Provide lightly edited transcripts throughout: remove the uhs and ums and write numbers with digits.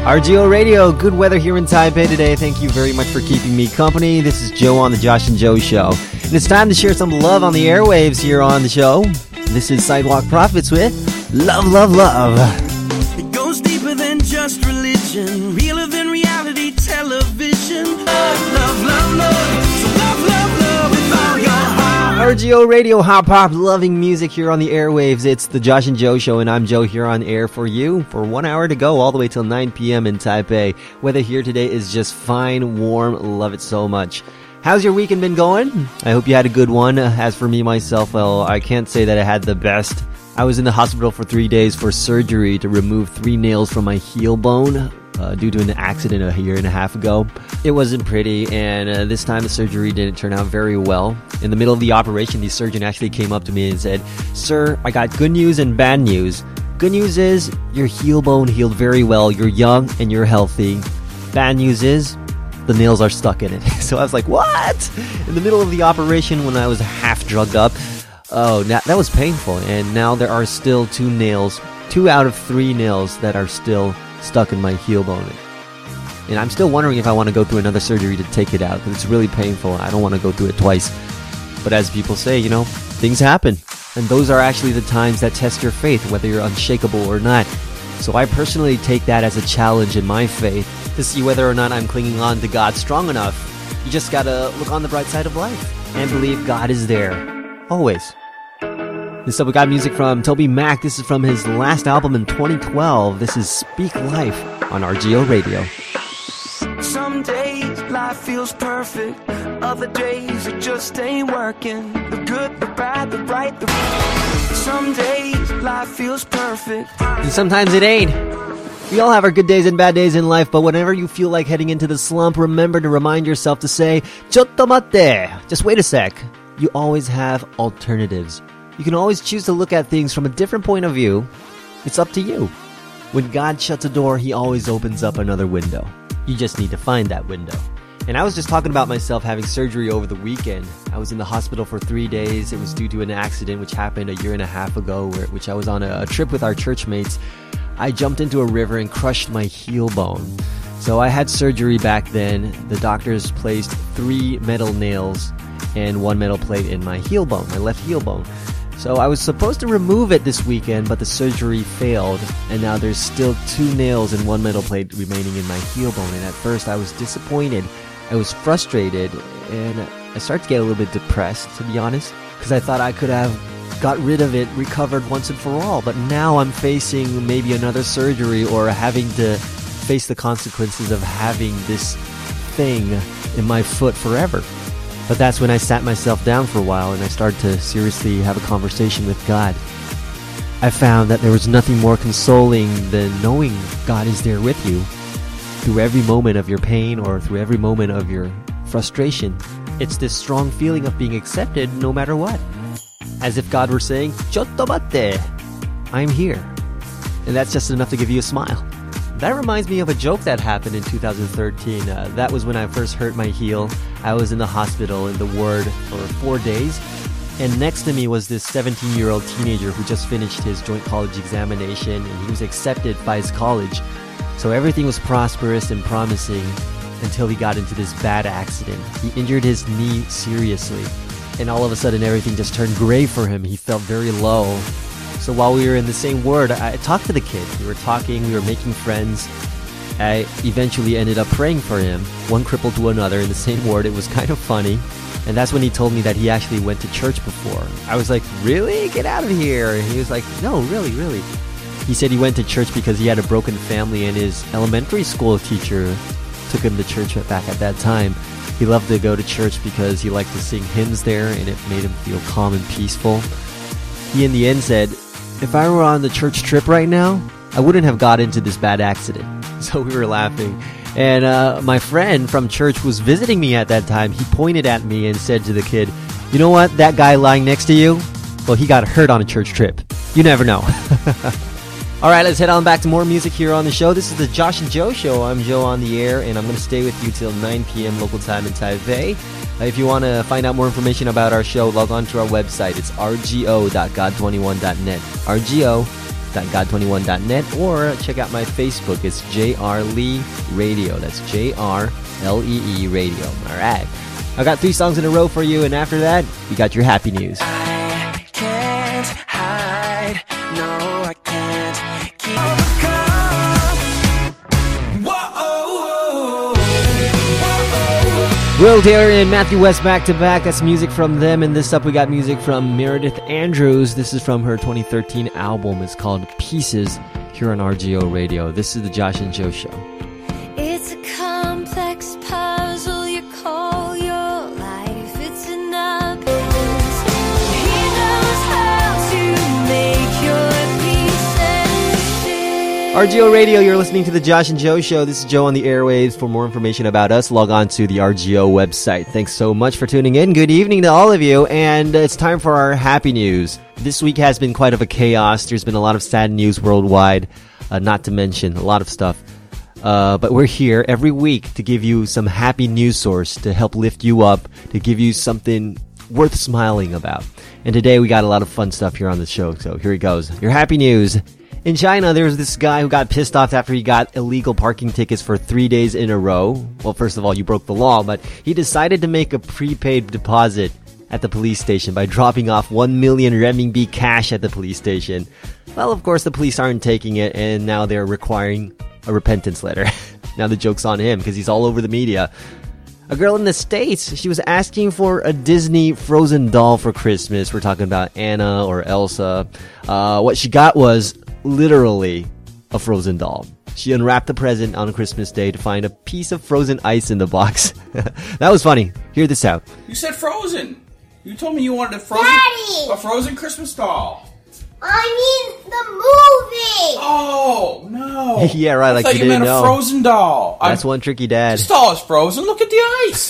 RGO Radio, good weather here in Taipei today. Thank you very much for keeping me company. This is Joe on the Josh and Joe Show. And it's time to share some love on the airwaves here on the show. This is Sidewalk Prophets with Love, Love, Love. It goes deeper than just religion, realer than reality television. Love, love, love, love. So love, love, love with all your heart. RGO Radio, hop hop, loving music here on the airwaves. It's the Josh and Joe Show, and I'm Joe here on air for you for 1 hour to go, all the way till 9 p.m. in Taipei. Weather here today is just fine, warm, love it so much. How's your weekend been going? I hope you had a good one. As for me, myself, well, I can't say that I had the best. I was in the hospital for 3 days for surgery to remove 3 nails from my heel bone due to an accident a year and a half ago. It wasn't pretty, and this time the surgery didn't turn out very well. In the middle of the operation, the surgeon actually came up to me and said, "Sir, I got good news and bad news. Good news is your heel bone healed very well. You're young and you're healthy. Bad news is the nails are stuck in it." So I was like, what? In the middle of the operation when I was half drugged up. Oh, that was painful. And now there are still 2 nails, 2 out of 3 nails that are still stuck in my heel bone. And I'm still wondering if I want to go through another surgery to take it out, because it's really painful. I don't want to go through it twice. But as people say, you know, things happen. And those are actually the times that test your faith, whether you're unshakable or not. So I personally take that as a challenge in my faith to see whether or not I'm clinging on to God strong enough. You just gotta look on the bright side of life and believe God is there. Always. This up, we got music from Toby Mac. This is from his last album in 2012. This is Speak Life on RGO Radio. Some days life feels perfect, other days it just ain't working. The good, the bad, the right, the some days life feels perfect, and sometimes it ain't. We all have our good days and bad days in life, but whenever you feel like heading into the slump, remember to remind yourself to say, "Chotto matte." Just wait a sec. You always have alternatives. You can always choose to look at things from a different point of view. It's up to you. When God shuts a door, He always opens up another window. You just need to find that window. And I was just talking about myself having surgery over the weekend. I was in the hospital for 3 days. It was due to an accident which happened a year and a half ago, which I was on a trip with our church mates. I jumped into a river and crushed my heel bone. So I had surgery back then. The doctors placed 3 metal nails and 1 metal plate in my heel bone, my left heel bone. So I was supposed to remove it this weekend, but the surgery failed, and now there's still 2 nails and 1 metal plate remaining in my heel bone. And at first I was disappointed, I was frustrated, and I started to get a little bit depressed, to be honest, because I thought I could have got rid of it, recovered once and for all. But now I'm facing maybe another surgery or having to face the consequences of having this thing in my foot forever. But that's when I sat myself down for a while and I started to seriously have a conversation with God. I found that there was nothing more consoling than knowing God is there with you through every moment of your pain or through every moment of your frustration. It's this strong feeling of being accepted no matter what. As if God were saying, "Chotto matte, I'm here." And that's just enough to give you a smile. That reminds me of a joke that happened in 2013. That was when I first hurt my heel. I was in the hospital in the ward for 4 days. And next to me was this 17-year-old teenager who just finished his joint college examination, and he was accepted by his college. So everything was prosperous and promising until he got into this bad accident. He injured his knee seriously. And all of a sudden everything just turned gray for him. He felt very low. So while we were in the same ward, I talked to the kid. We were talking, we were making friends. I eventually ended up praying for him, one cripple to another in the same ward. It was kind of funny. And that's when he told me that he actually went to church before. I was like, "Really? Get out of here." And he was like, "No, really, really." He said he went to church because he had a broken family and his elementary school teacher took him to church back at that time. He loved to go to church because he liked to sing hymns there and it made him feel calm and peaceful. He in the end said, "If I were on the church trip right now, I wouldn't have got into this bad accident." So we were laughing. And my friend from church was visiting me at that time. He pointed at me and said to the kid, "You know what? That guy lying next to you? Well, he got hurt on a church trip. You never know." All right, let's head on back to more music here on the show. This is the Josh and Joe Show. I'm Joe on the air, and I'm going to stay with you till 9 p.m. local time in Taipei. If you want to find out more information about our show, log on to our website. It's rgo.god21.net. radio.god21.net, or check out my Facebook. It's JR Lee Radio. That's JRLEE Radio. All right. I got 3 songs in a row for you, and after that, we got your happy news. I can't hide, no, I can't keep Whoa, Will Taylor and Matthew West back to back. That's music from them. And this up, we got music from Meredith Andrews. This is from her 2013 album. It's called Pieces, here on RGO Radio. This is the Josh and Joe Show. It's a complex puzzle you call your life. It's an abyss. He knows how to make your pieces fit. RGO Radio, you're listening to the Josh and Joe Show. This is Joe on the airwaves. For more information about us, log on to the RGO website. Thanks so much for tuning in. Good evening to all of you. And it's time for our happy news. This week has been quite of a chaos. There's been a lot of sad news worldwide, not to mention a lot of stuff. But we're here every week to give you some happy news source to help lift you up, to give you something worth smiling about. And today we got a lot of fun stuff here on the show, so here it goes. Your happy news. In China, there was this guy who got pissed off after he got illegal parking tickets for 3 days in a row. Well, first of all, you broke the law, but he decided to make a prepaid deposit at the police station by dropping off 1 million renminbi cash at the police station. Well, of course, the police aren't taking it, and now they're requiring a repentance letter. Now the joke's on him because he's all over the media. A girl in the States, she was asking for a Disney Frozen doll for Christmas. We're talking about Anna or Elsa. What she got was literally a Frozen doll. She unwrapped the present on Christmas Day to find a piece of frozen ice in the box. That was funny. Hear this out. You said Frozen. You told me you wanted a Frozen Christmas doll. I mean the movie! Oh, no. Yeah, right, like I thought you you didn't meant know. a Frozen doll. That's one tricky dad. This doll is frozen. Look at the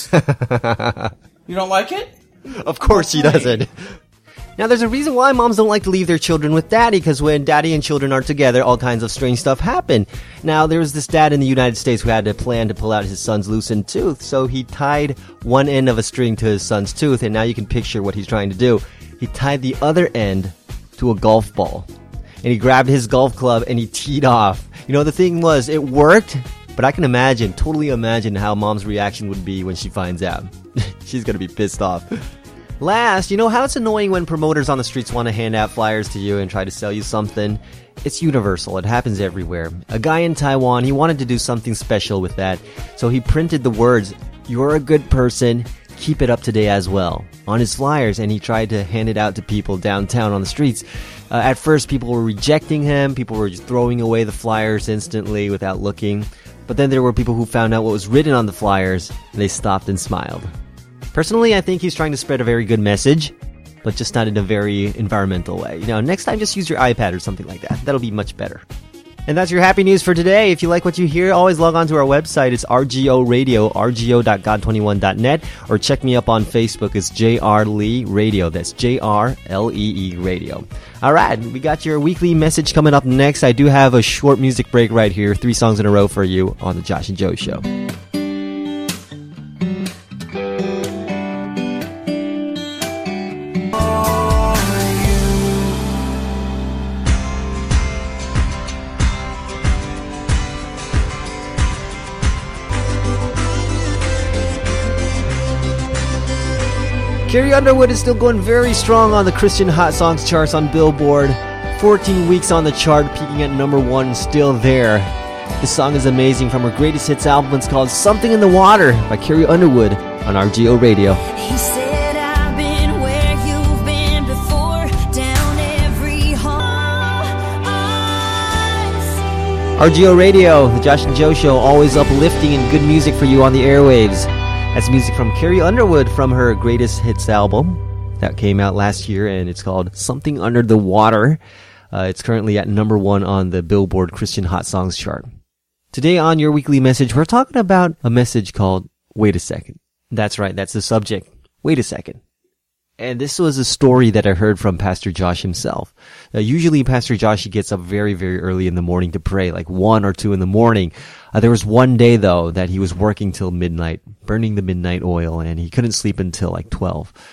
ice. You don't like it? Of course she doesn't. Now, there's a reason why moms don't like to leave their children with daddy, because when daddy and children are together, all kinds of strange stuff happen. Now, there was this dad in the United States who had a plan to pull out his son's loosened tooth, so he tied one end of a string to his son's tooth, and now you can picture what he's trying to do. He tied the other end to a golf ball, and he grabbed his golf club and he teed off. You know, the thing was, it worked, but I can totally imagine how mom's reaction would be when she finds out. She's gonna be pissed off. Last, you know how it's annoying when promoters on the streets want to hand out flyers to you and try to sell you something? It's universal. It happens everywhere. A guy in Taiwan, he wanted to do something special with that, so he printed the words, "You're a good person, keep it up today as well," on his flyers, and he tried to hand it out to people downtown on the streets. At first, people were rejecting him. People were just throwing away the flyers instantly without looking. But then there were people who found out what was written on the flyers, and they stopped and smiled. Personally, I think he's trying to spread a very good message, but just not in a very environmental way. You know, next time just use your iPad or something like that. That'll be much better. And that's your happy news for today. If you like what you hear, always log on to our website. It's RGO Radio, rgo.god21.net, or check me up on Facebook. It's JR Lee Radio. That's JRLEE Radio. All right, we got your weekly message coming up next. I do have a short music break right here. 3 songs in a row for you on the Josh and Joe Show. Carrie Underwood is still going very strong on the Christian Hot Songs charts on Billboard. 14 weeks on the chart, peaking at number 1, still there. This song is amazing from her greatest hits album. It's called Something in the Water by Carrie Underwood on RGO Radio. He said, I've been where you've been before, down every hall I see. RGO Radio, the Josh and Joe Show, always uplifting and good music for you on the airwaves. That's music from Carrie Underwood from her greatest hits album that came out last year, and it's called Something Under the Water. It's currently at number 1 on the Billboard Christian Hot Songs chart. Today on your weekly message, we're talking about a message called Wait a Second. That's right, that's the subject. Wait a second. And this was a story that I heard from Pastor Josh himself. Usually Pastor Josh, he gets up very, very early in the morning to pray, like 1 or 2 in the morning. There was one day, though, that he was working till midnight, burning the midnight oil, and he couldn't sleep until like 12.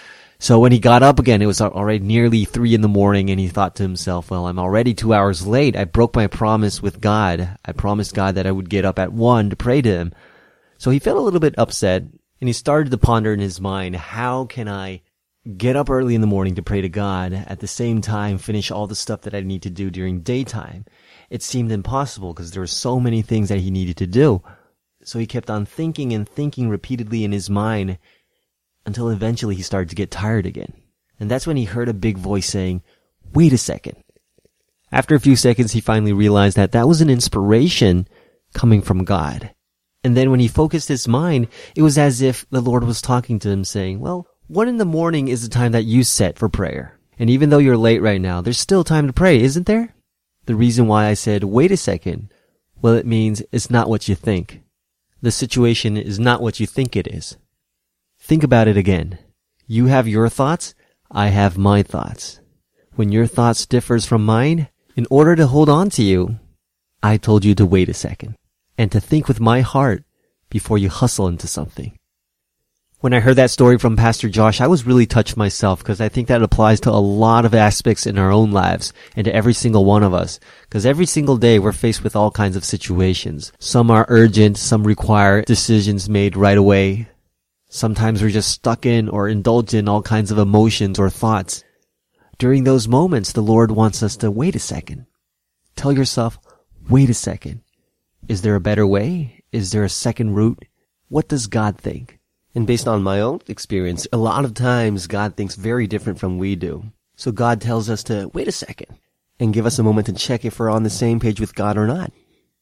So when he got up again, it was already nearly 3 in the morning, and he thought to himself, well, I'm already 2 hours late. I broke my promise with God. I promised God that I would get up at 1 to pray to him. So he felt a little bit upset, and he started to ponder in his mind, how can I get up early in the morning to pray to God, at the same time finish all the stuff that I need to do during daytime? It seemed impossible because there were so many things that he needed to do. So he kept on thinking and thinking repeatedly in his mind, until eventually he started to get tired again. And that's when he heard a big voice saying, wait a second. After a few seconds, he finally realized that that was an inspiration coming from God. And then when he focused his mind, it was as if the Lord was talking to him saying, well, 1 in the morning is the time that you set for prayer. And even though you're late right now, there's still time to pray, isn't there? The reason why I said, wait a second, well, it means it's not what you think. The situation is not what you think it is. Think about it again. You have your thoughts, I have my thoughts. When your thoughts differs from mine, in order to hold on to you, I told you to wait a second and to think with my heart before you hustle into something. When I heard that story from Pastor Josh, I was really touched myself because I think that applies to a lot of aspects in our own lives and to every single one of us. Because every single day we're faced with all kinds of situations. Some are urgent, some require decisions made right away. Sometimes we're just stuck in or indulge in all kinds of emotions or thoughts. During those moments, the Lord wants us to wait a second. Tell yourself, wait a second. Is there a better way? Is there a second route? What does God think? And based on my own experience, a lot of times God thinks very different from we do. So God tells us to wait a second and give us a moment to check if we're on the same page with God or not.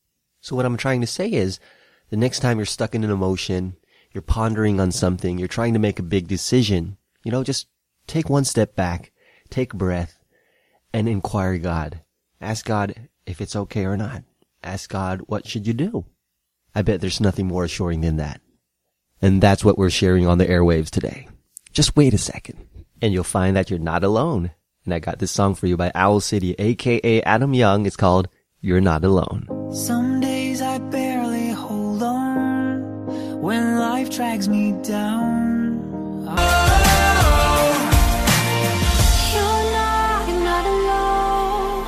So what I'm trying to say is, the next time you're stuck in an emotion, you're pondering on something, you're trying to make a big decision, just take one step back, take a breath, and inquire God. Ask God if it's okay or not. Ask God, what should you do? I bet there's nothing more assuring than that. And that's what we're sharing on the airwaves today. Just wait a second, and you'll find that you're not alone. And I got this song for you by Owl City, aka Adam Young. It's called You're Not Alone. Some days I barely hold on when life drags me down. You're not alone.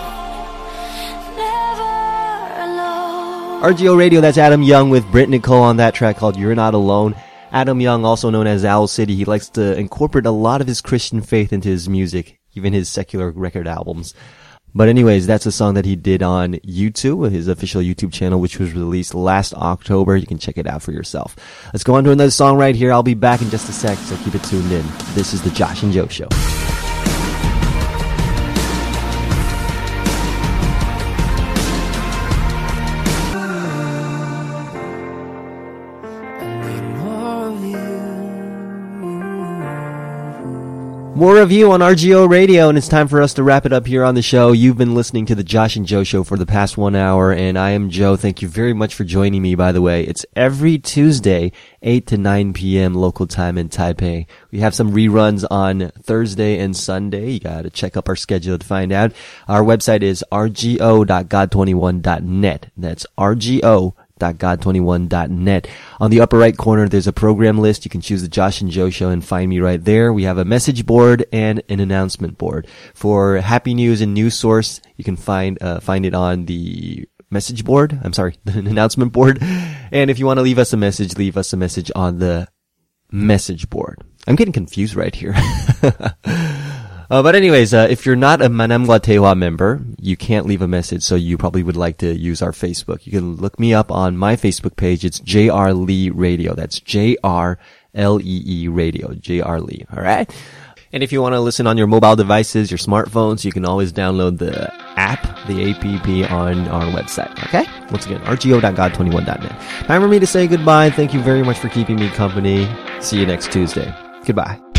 Never alone. RGO Radio, that's Adam Young with Britt Nicole on that track called You're Not Alone. Adam Young, also known as Owl City, he likes to incorporate a lot of his Christian faith into his music, even his secular record albums. But anyways, that's a song that he did on YouTube, his official YouTube channel, which was released last October. You can check it out for yourself. Let's go on to another song right here. I'll be back in just a sec, so keep it tuned in. This is the Josh and Joe Show. More of you on RGO Radio, and it's time for us to wrap it up here on the show. You've been listening to the Josh and Joe Show for the past 1 hour, and I am Joe. Thank you very much for joining me, by the way. It's every Tuesday, 8 to 9 p.m. local time in Taipei. We have some reruns on Thursday and Sunday. You gotta check up our schedule to find out. Our website is rgo.god21.net. That's rgo.god21.net. On the upper right corner, there's a program list. You can choose the Josh and Joe Show and find me right there. We have a message board and an announcement board. For Happy News and News Source, you can find it on the message board. The announcement board. And if you want to leave us a message on the message board. I'm getting confused right here. But anyways, if you're not a Manamgwa Tewa member, you can't leave a message, so you probably would like to use our Facebook. You can look me up on my Facebook page. It's JR Lee Radio. That's JRLEE Radio. JR Lee. All right? And if you want to listen on your mobile devices, your smartphones, you can always download the app, the APP on our website. Okay? Once again, rgo.god21.net. Time for me to say goodbye. Thank you very much for keeping me company. See you next Tuesday. Goodbye.